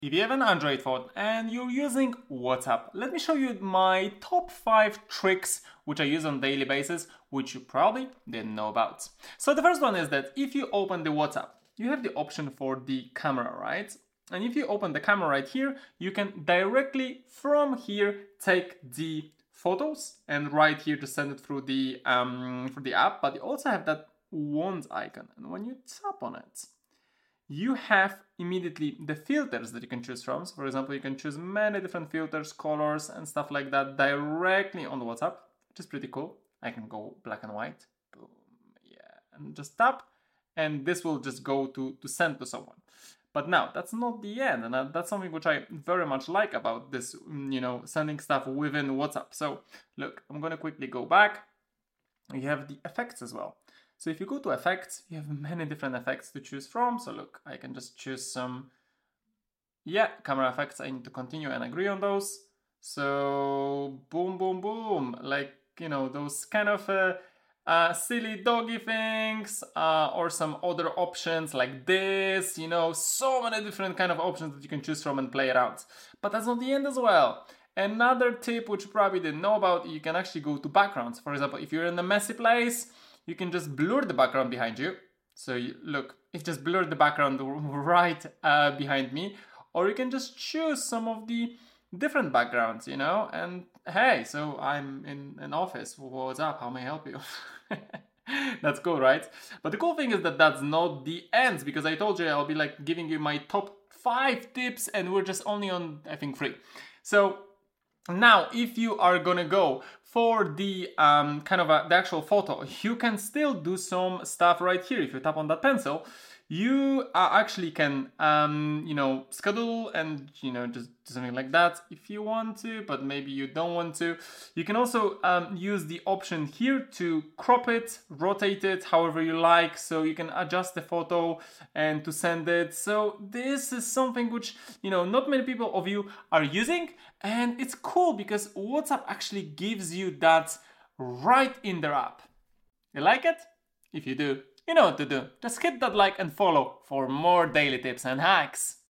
If you have an Android phone and you're using WhatsApp, let me show you my top 5 tricks which I use on a daily basis, which you probably didn't know about. So the first one is that if you open the WhatsApp, you have the option for the camera, right? And if you open the camera right here, you can directly from here take the photos and right here to send it through the app, but you also have that wand icon, and when you tap on it, you have immediately the filters that you can choose from. So for example, you can choose many different filters, colors and stuff like that directly on the WhatsApp, which is pretty cool. I can go black and white, boom, yeah, and just tap, and this will just go to send to someone. But now that's not the end, and that's something which I very much like about this, sending stuff within WhatsApp. So look, I'm gonna quickly go back. You have the effects as well. So if you go to effects, you have many different effects to choose from. So look, I can just choose some, camera effects. I need to continue and agree on those. So boom, boom, boom, like, those kind of silly doggy things, or some other options like this, so many different kind of options that you can choose from and play around. But that's not the end as well. Another tip which you probably didn't know about, you can actually go to backgrounds. For example, if you're in a messy place, you can just blur the background behind you. So look, it just blurred the background right behind me. Or you can just choose some of the different backgrounds, and hey, so I'm in an office. What's up? How may I help you? That's cool, right? But the cool thing is that that's not the end, because I told you I'll be like giving you my top 5 tips, and we're just only on, I think, 3. So now, if you are gonna go for the the actual photo, you can still do some stuff right here. If you tap on that pencil, you actually can, schedule and, just do something like that if you want to, but maybe you don't want to. You can also use the option here to crop it, rotate it however you like, so you can adjust the photo and to send it. So this is something which, not many people of you are using, and it's cool because WhatsApp actually gives you that right in their app. You like it? If you do, you know what to do. Just hit that like and follow for more daily tips and hacks.